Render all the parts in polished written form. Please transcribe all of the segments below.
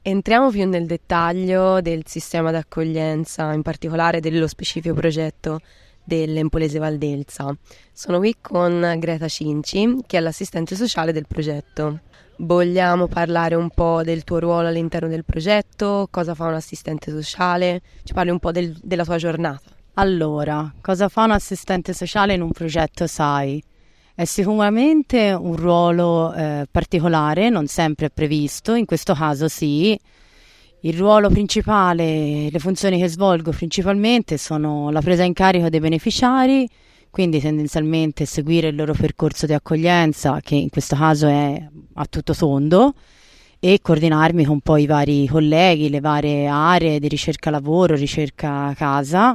Entriamo più nel dettaglio del sistema d'accoglienza, in particolare dello specifico progetto dell'Empolese Valdelsa. Sono qui con Greta Cinci, che è l'assistente sociale del progetto. Vogliamo parlare un po' del tuo ruolo all'interno del progetto, cosa fa un assistente sociale, ci parli un po' della tua giornata. Allora, cosa fa un assistente sociale in un progetto SAI? È sicuramente un ruolo particolare, non sempre è previsto, in questo caso sì. Il ruolo principale, le funzioni che svolgo principalmente sono la presa in carico dei beneficiari, quindi tendenzialmente seguire il loro percorso di accoglienza, che in questo caso è a tutto tondo, e coordinarmi con poi i vari colleghi, le varie aree di ricerca lavoro, ricerca casa,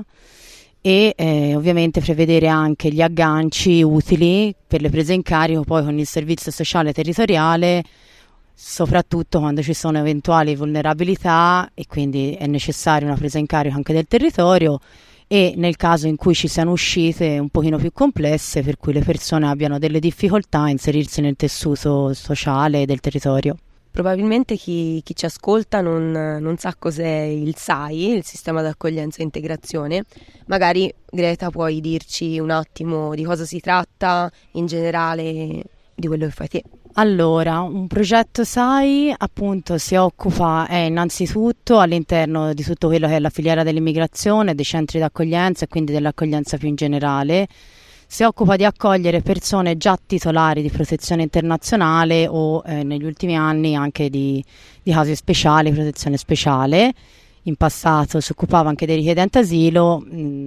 e ovviamente prevedere anche gli agganci utili per le prese in carico poi con il servizio sociale territoriale, soprattutto quando ci sono eventuali vulnerabilità e quindi è necessaria una presa in carico anche del territorio, e nel caso in cui ci siano uscite un pochino più complesse per cui le persone abbiano delle difficoltà a inserirsi nel tessuto sociale del territorio. Probabilmente chi ci ascolta non sa cos'è il SAI, il sistema d'accoglienza e integrazione. Magari Greta puoi dirci un attimo di cosa si tratta in generale, di quello che fai te. Allora, un progetto SAI appunto si occupa innanzitutto all'interno di tutto quello che è la filiera dell'immigrazione, dei centri d'accoglienza e quindi dell'accoglienza più in generale. Si occupa di accogliere persone già titolari di protezione internazionale o negli ultimi anni anche di casi speciali, protezione speciale. In passato si occupava anche dei richiedenti asilo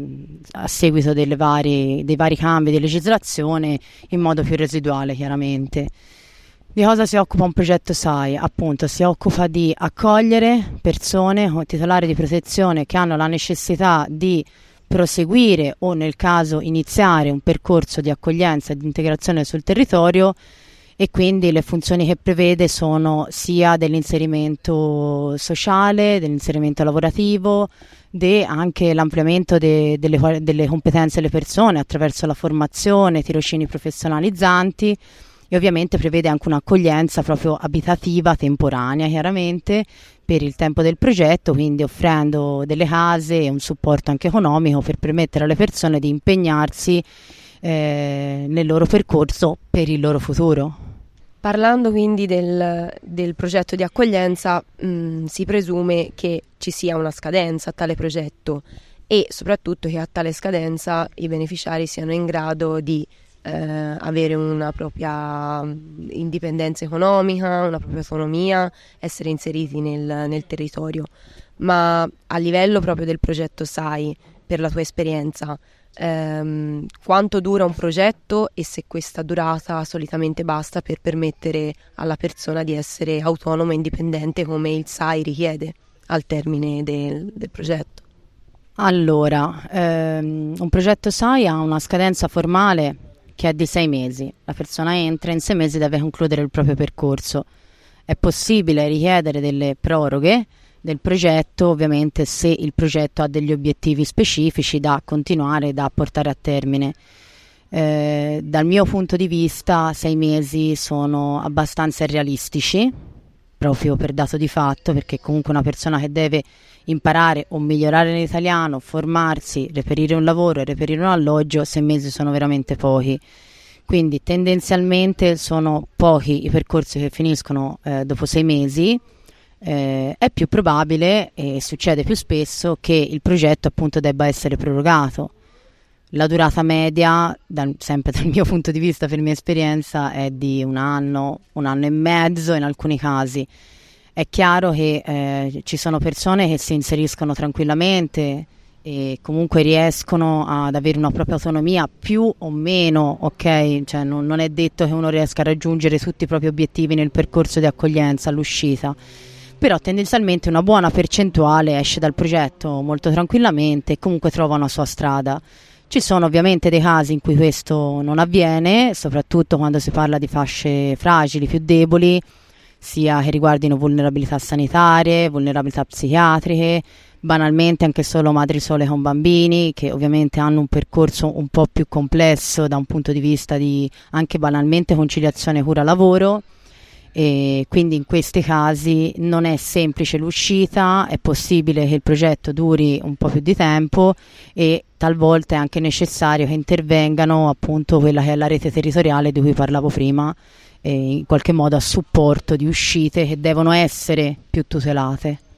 a seguito dei vari cambi di legislazione in modo più residuale chiaramente. Di cosa si occupa un progetto SAI? Appunto si occupa di accogliere persone titolari di protezione che hanno la necessità di proseguire o nel caso iniziare un percorso di accoglienza e di integrazione sul territorio, e quindi le funzioni che prevede sono sia dell'inserimento sociale, dell'inserimento lavorativo, anche l'ampliamento delle competenze delle persone attraverso la formazione, tirocini professionalizzanti, e ovviamente prevede anche un'accoglienza proprio abitativa temporanea chiaramente per il tempo del progetto, quindi offrendo delle case e un supporto anche economico per permettere alle persone di impegnarsi nel loro percorso per il loro futuro. Parlando quindi del progetto di accoglienza, si presume che ci sia una scadenza a tale progetto e soprattutto che a tale scadenza i beneficiari siano in grado di avere una propria indipendenza economica, una propria autonomia, essere inseriti nel territorio. Ma a livello proprio del progetto SAI, per la tua esperienza, quanto dura un progetto e se questa durata solitamente basta per permettere alla persona di essere autonoma e indipendente come il SAI richiede al termine del progetto? Allora, un progetto SAI ha una scadenza formale che è di 6 mesi. La persona entra, in 6 mesi deve concludere il proprio percorso. È possibile richiedere delle proroghe del progetto, ovviamente se il progetto ha degli obiettivi specifici da continuare, da portare a termine. Dal mio punto di vista 6 mesi sono abbastanza realistici, proprio per dato di fatto, perché comunque una persona che deve imparare o migliorare l'italiano, formarsi, reperire un lavoro e reperire un alloggio, 6 mesi sono veramente pochi. Quindi tendenzialmente sono pochi i percorsi che finiscono dopo 6 mesi. È più probabile e succede più spesso che il progetto appunto debba essere prorogato. La durata media, sempre dal mio punto di vista, per mia esperienza, è di un anno e mezzo in alcuni casi. È chiaro che ci sono persone che si inseriscono tranquillamente e comunque riescono ad avere una propria autonomia più o meno, ok? Cioè non è detto che uno riesca a raggiungere tutti i propri obiettivi nel percorso di accoglienza all'uscita, però tendenzialmente una buona percentuale esce dal progetto molto tranquillamente e comunque trova una sua strada. Ci sono ovviamente dei casi in cui questo non avviene, soprattutto quando si parla di fasce fragili, più deboli, sia che riguardino vulnerabilità sanitarie, vulnerabilità psichiatriche, banalmente anche solo madri sole con bambini, che ovviamente hanno un percorso un po' più complesso da un punto di vista di anche banalmente conciliazione cura-lavoro. e quindi in questi casi non è semplice l'uscita, è possibile che il progetto duri un po' più di tempo e talvolta è anche necessario che intervengano appunto quella che è la rete territoriale di cui parlavo prima, in qualche modo a supporto di uscite che devono essere più tutelate.